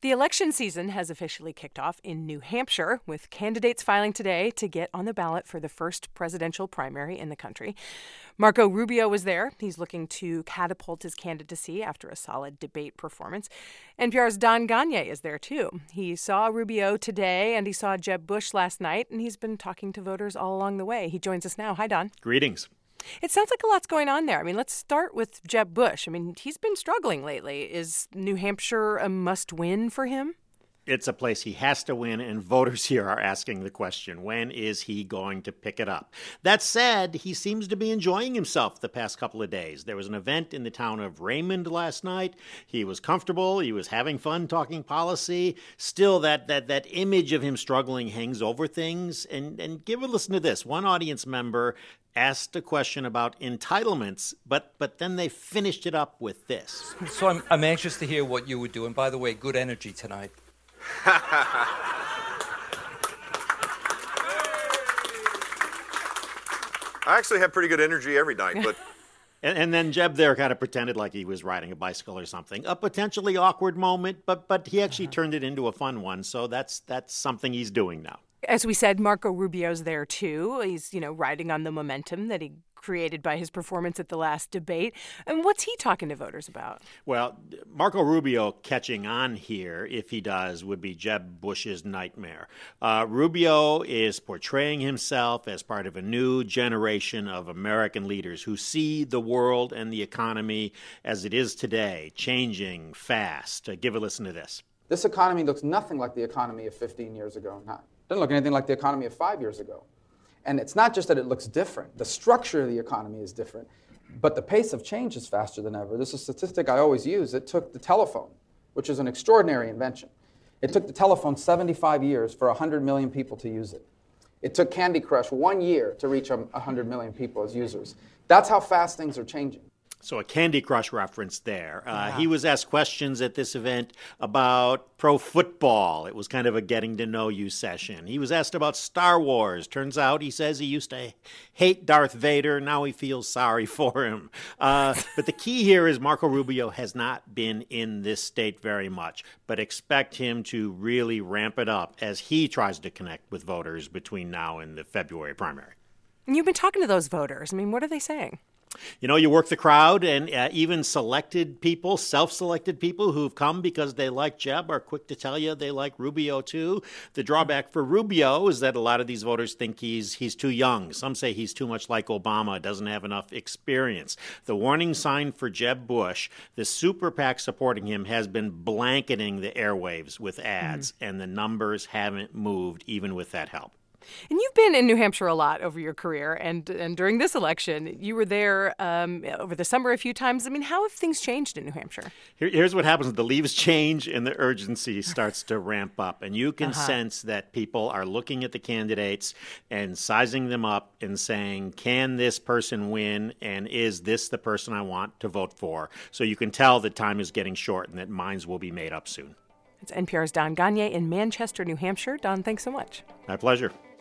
The election season has officially kicked off in New Hampshire, with candidates filing today to get on the ballot for the first presidential primary in the country. Marco Rubio was there. He's looking to catapult his candidacy after a solid debate performance. NPR's Don Gonyea is there, too. He saw Rubio today, and he saw Jeb Bush last night, and he's been talking to voters all along the way. He joins us now. Hi, Don. Greetings. It sounds like a lot's going on there. I mean, let's start with Jeb Bush. I mean, he's been struggling lately. Is New Hampshire a must-win for him? It's a place he has to win, and voters here are asking the question, when is he going to pick it up? That said, he seems to be enjoying himself the past couple of days. There was an event in the town of Raymond last night. He was comfortable. He was having fun talking policy. Still, that image of him struggling hangs over things. And give a listen to this. One audience member asked a question about entitlements, but then they finished it up with this. So I'm anxious to hear what you would do. And by the way, good energy tonight. I actually have pretty good energy every night, but... And then Jeb there kind of pretended like he was riding a bicycle or something. A potentially awkward moment, but he actually turned it into a fun one, so that's something he's doing now. As we said, Marco Rubio's there, too. He's, riding on the momentum that he created by his performance at the last debate. And what's he talking to voters about? Well, Marco Rubio catching on here, if he does, would be Jeb Bush's nightmare. Rubio is portraying himself as part of a new generation of American leaders who see the world and the economy as it is today, changing fast. Give a listen to this. This economy looks nothing like the economy of 15 years ago. Doesn't look anything like the economy of 5 years ago. And it's not just that it looks different. The structure of the economy is different. But the pace of change is faster than ever. This is a statistic I always use. It took the telephone, which is an extraordinary invention. It took the telephone 75 years for 100 million people to use it. It took Candy Crush 1 year to reach 100 million people as users. That's how fast things are changing. So a Candy Crush reference there. He was asked questions at this event about pro football. It was kind of a getting to know you session. He was asked about Star Wars. Turns out he says he used to hate Darth Vader. Now he feels sorry for him. But the key here is Marco Rubio has not been in this state very much, but expect him to really ramp it up as he tries to connect with voters between now and the February primary. And you've been talking to those voters. I mean, what are they saying? You work the crowd, and even selected people, self-selected people who've come because they like Jeb are quick to tell you they like Rubio too. The drawback for Rubio is that a lot of these voters think he's too young. Some say he's too much like Obama, doesn't have enough experience. The warning sign for Jeb Bush, the super PAC supporting him has been blanketing the airwaves with ads, and the numbers haven't moved even with that help. And you've been in New Hampshire a lot over your career, and during this election, you were there over the summer a few times. I mean, how have things changed in New Hampshire? Here's what happens. The leaves change and the urgency starts to ramp up. And you can sense that people are looking at the candidates and sizing them up and saying, can this person win? And is this the person I want to vote for? So you can tell that time is getting short and that minds will be made up soon. It's NPR's Don Gonyea in Manchester, New Hampshire. Don, thanks so much. My pleasure.